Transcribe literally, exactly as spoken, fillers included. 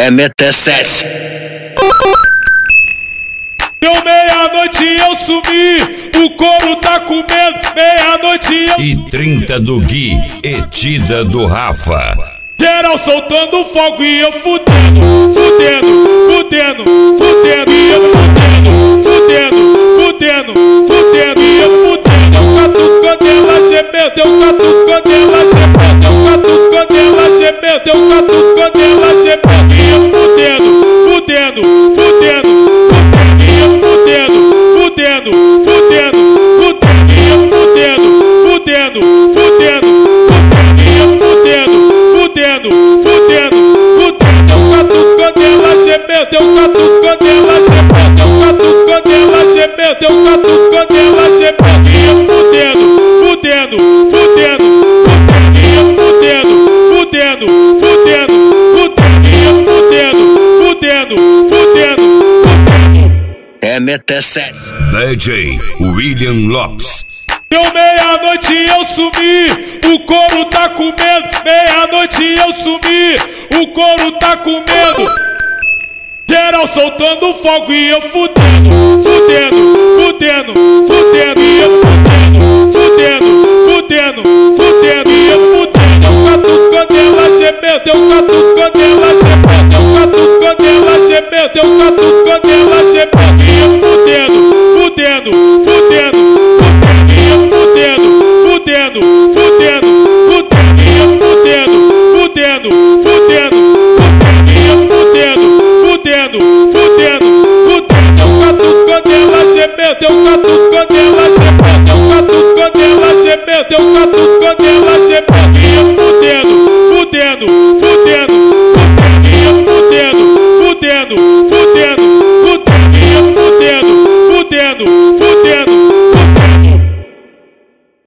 É meter sete. Deu meia-noite e eu sumi, o couro tá comendo, meia-noite e eu... E trinta do Gui e Tida do Rafa. Geral soltando fogo e eu fudendo, fudendo, fudendo, fudendo e eu fudendo, fudendo, fudendo, fudendo e eu fudendo. Eu catucando ela gemendo, eu catucando ela gemendo, eu catucando ela gemendo, eu catucando ela gemendo e eu fudendo, fudendo, fudendo, fudendo e eu fudendo, fudendo, fudendo, fudendo e eu fudendo, fudendo, fudendo, fudendo e eu fudendo, fudendo, fudendo, fudendo. Eu catucando ela gemendo, eu catucando ela gemendo, eu catucando ela gemendo, eu catucando ela gemendo e eu fudendo, fudendo, fudendo, fudendo e eu fudendo, fudendo, fudendo, fudendo e eu fudendo, fudendo, fudendo, fudendo. É meter sete. D J William Lopes. Deu meia-noite e eu sumi, o couro tá comendo, meia-noite e eu sumi, o couro tá comendo. Geral soltando fogo e eu fudendo, fudendo, fudendo, fudendo e eu fudendo, fudendo, fudendo, fudendo e eu fudendo. Eu catucando ela gemendo, eu catucando ela gemendo.